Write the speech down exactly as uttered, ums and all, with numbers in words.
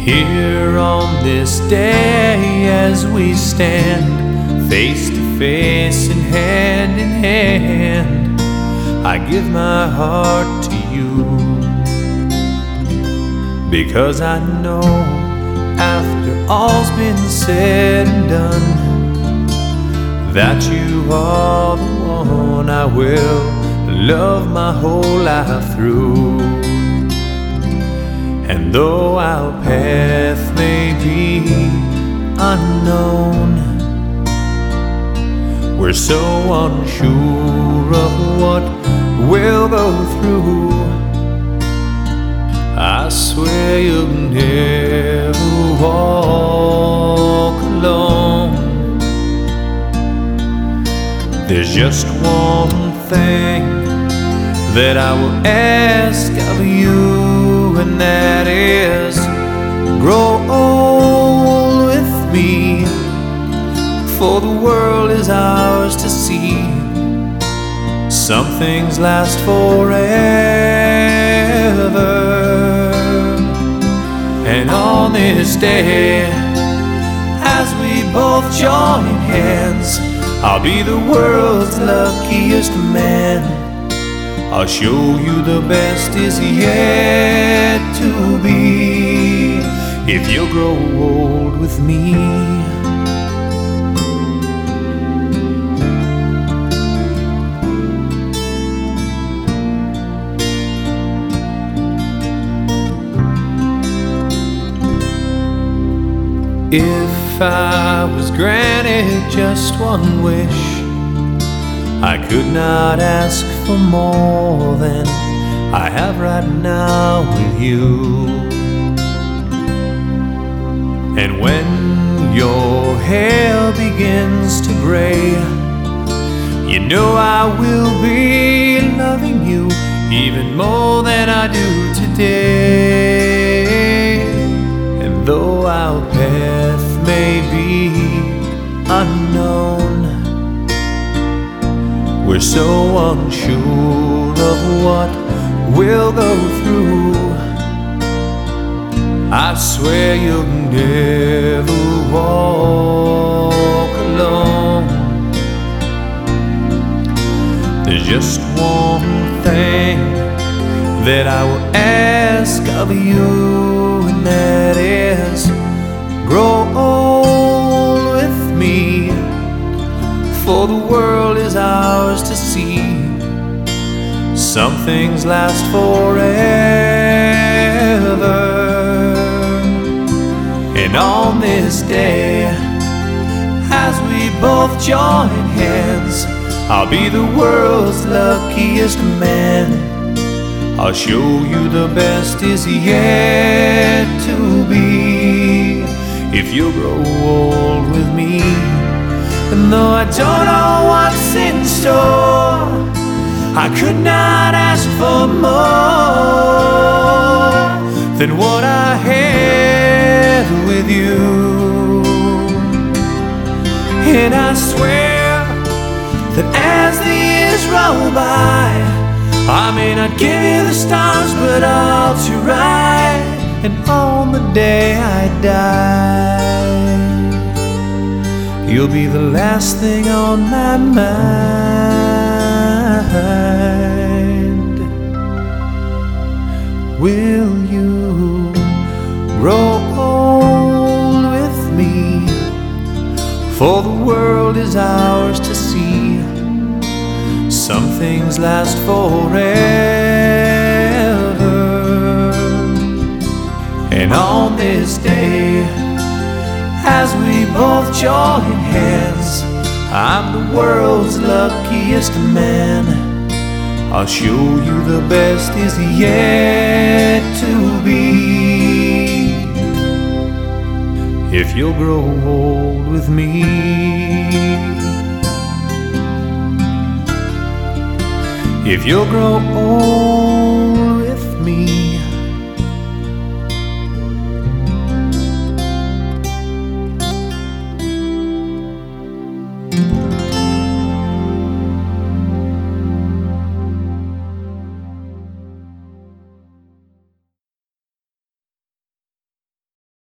Here on this day as we stand face to face and hand in hand, I give my heart to you, because I know after all's been said and done that you are the one I will love my whole life through. And though our path may be unknown, we're so unsure of what we'll go through, I swear you'll never walk alone. There's just one thing that I will ask of you, and that is, grow old with me, for the world is ours to see. Some things last forever, and on this day, as we both join hands, I'll be the world's luckiest man. I'll show you the best is yet to be, if you'll grow old with me. If I was granted just one wish, I could not ask for more than I have right now with you. And when your hair begins to gray, you know I will be loving you even more than I do today. And though our path may be unknown, we're so unsure of what we'll go through, I swear you'll never walk alone. There's just one thing that I will ask of you, and that is, grow old with me, for the world is ours to see. Some things last forever, and on this day, as we both join hands, I'll be the world's luckiest man. I'll show you the best is yet to be, if you'll grow old with me. And though I don't know what's in store, I could not ask for more than what I have with you. And I swear that as the years roll by, I may not give you the stars, but I'll to right. And on the day I die, you'll be the last thing on my mind. Will you grow old with me, for the world is ours to see. Some things last forever, and on this day, as we both join hands, I'm the world's luckiest man. I'll show you the best is yet to be, if you'll grow old with me. If you'll grow old